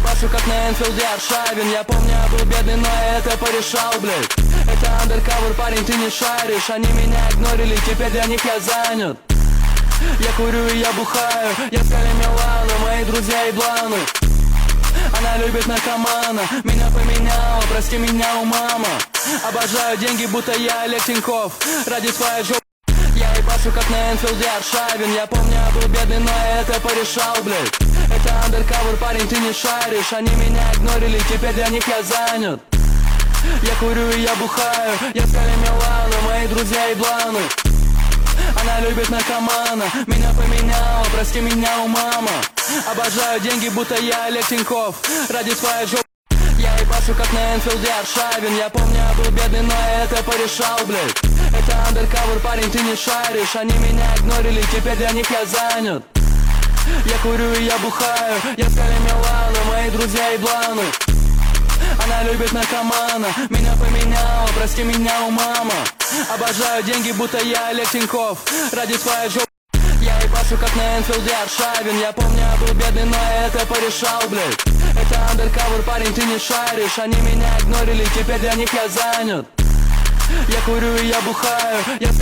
ебашу как на Энфилде Аршавин. Я помню, я был бедный, но я это порешал, блядь. Это андеркавер, парень, ты не шаришь. Они меня игнорили, теперь для них я занят. Я курю и я бухаю, я с Кали Милана, мои друзья и бланы. Она любит наркомана, меня поменяла, прости меня, у мама. Обожаю деньги, будто я Олег Тиньков. Ради своей жопы я ебашу как на Энфилде Аршавин. Я помню, я был бедный, но я это порешал, блядь. Это андеркавер, парень, ты не шаришь. Они меня игнорили, теперь для них я занят. Я курю и я бухаю, я с Кали Милана, мои друзья и бланы. Она любит наркомана, меня поменяла, прости меня, у мама. Обожаю деньги, будто я Олег Тиньков. Ради своей жопы я ебашу как на Энфилде Аршавин. Я помню, я был бедный, но я это порешал, блядь. Это андеркавер, парень, ты не шаришь. Они меня игнорили, теперь для них я занят. Я курю и я бухаю, я с Кали Милана, мои друзья и бланы. Она любит наркомана, меня поменяла, прости меня, у мама. Обожаю деньги, будто я Олег Тиньков. Ради своей жопы я ебашу как на Энфилде Аршавин. Я помню, я был бедный, но я это порешал, блядь. Это андеркавер, парень, ты не шаришь. Они меня игнорили, теперь для них я занят. Я курю и я бухаю, я